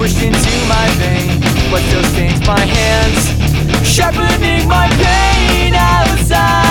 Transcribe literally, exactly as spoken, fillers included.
pushed into my vein, what still stains my hands, sharpening my pain outside.